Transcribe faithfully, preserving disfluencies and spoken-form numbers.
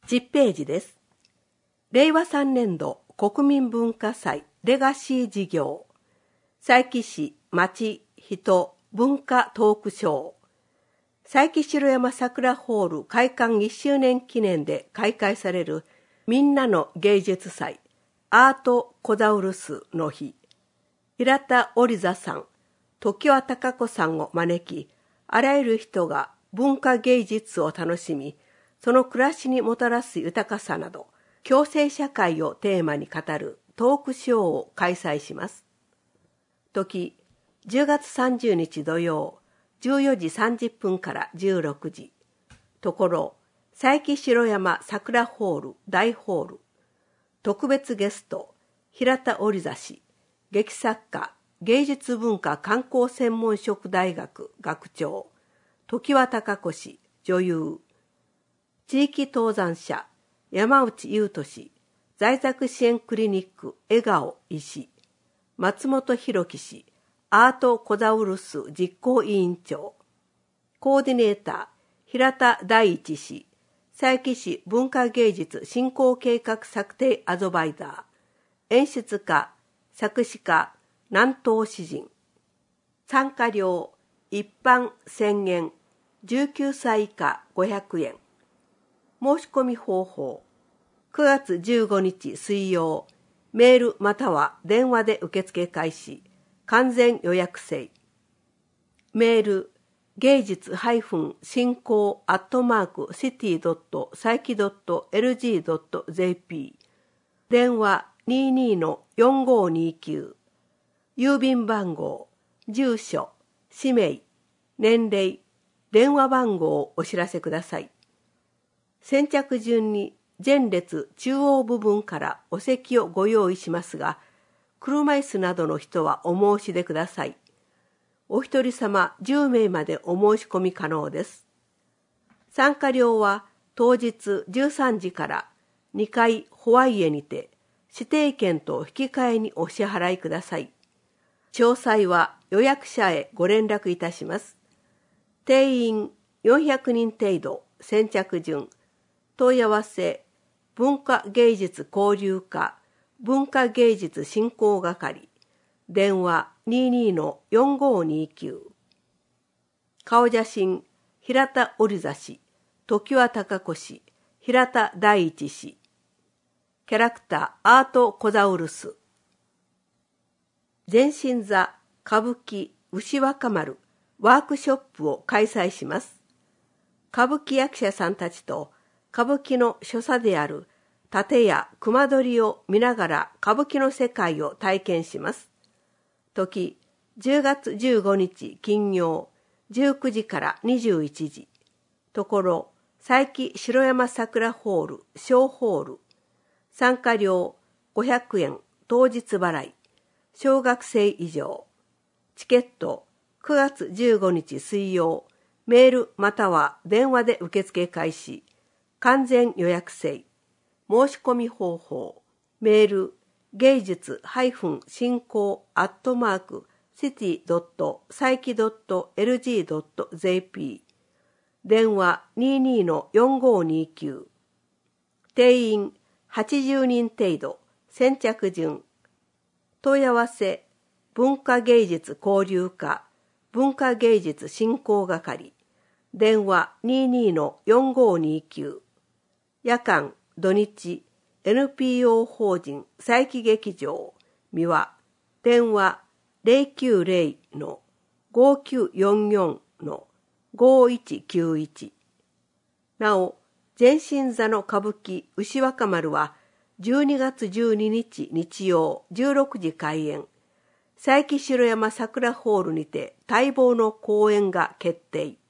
じゅっページです。れいわさんねんど国民文化祭レガシー事業、佐伯市町人文化トークショー、佐伯城山桜ホール開館いっしゅうねん記念で開催されるみんなの芸術祭アートコザウルスの日、平田織座さん、常盤貴子さんを招き、あらゆる人が文化芸術を楽しみ、その暮らしにもたらす豊かさなど、共生社会をテーマに語るトークショーを開催します。時、じゅうがつさんじゅうにち土曜、じゅうよじさんじゅっぷんからじゅうろくじ。ところ、佐伯城山桜ホール大ホール。特別ゲスト、平田織座氏、劇作家、芸術文化観光専門職大学学長、常盤貴子氏、女優。地域登山者、山内優斗氏、在宅支援クリニック笑顔医師、松本博樹氏、アートコザウルス実行委員長、コーディネーター、平田大一氏、佐伯市文化芸術振興計画策定アドバイザー、演出家、作詞家、南東詩人。参加料、一般せんえん、じゅうきゅうさい以下ごひゃくえん。申し込み方法、くがつじゅうごにち水曜、メールまたは電話で受付開始、完全予約制。メール、芸術振興アットマークシティドット佐伯ドットエルジードットジェーピー。電話 にじゅうにのよんごにきゅう。郵便番号、住所、氏名、年齢、電話番号をお知らせください。先着順に前列中央部分からお席をご用意しますが、車椅子などの人はお申し出ください。お一人様じゅうめいまでお申し込み可能です。参加料は当日じゅうさんじからにかいホワイエにて指定券と引き換えにお支払いください。詳細は予約者へご連絡いたします。定員よんひゃくにん程度、先着順。問い合わせ、文化芸術交流課、文化芸術振興係、電話 にじゅうにのよんごにきゅう。顔写真、平田織座氏、常盤貴子氏、平田大一氏。キャラクター、アートコザウルス。前身座、歌舞伎、牛若丸、ワークショップを開催します。歌舞伎役者さんたちと、歌舞伎の所作である殺陣や隈取りを見ながら歌舞伎の世界を体験します。時、じゅうがつじゅうごにち金曜、じゅうくじからにじゅういちじ。ところ、佐伯城山桜ホール小ホール。参加料ごひゃくえん、当日払い。小学生以上。チケットくがつじゅうごにち水曜、メールまたは電話で受付開始。完全予約制。申し込み方法。メール、芸術振興アットマークシティドット佐伯ドットエルジードットジェーピー。電話 にじゅうにのよんごにきゅう。定員はちじゅうにん程度、先着順。問い合わせ、文化芸術交流課、文化芸術振興係。電話 にじゅうにのよんごにきゅう。夜間、土日、エヌピーオー 法人佐伯劇場、三輪、電話 ゼロきゅうゼロのごきゅうよんよんのごいちきゅういち。なお、前身座の歌舞伎牛若丸はじゅうにがつじゅうににち日曜じゅうろくじ開演。佐伯城山桜ホールにて待望の公演が決定。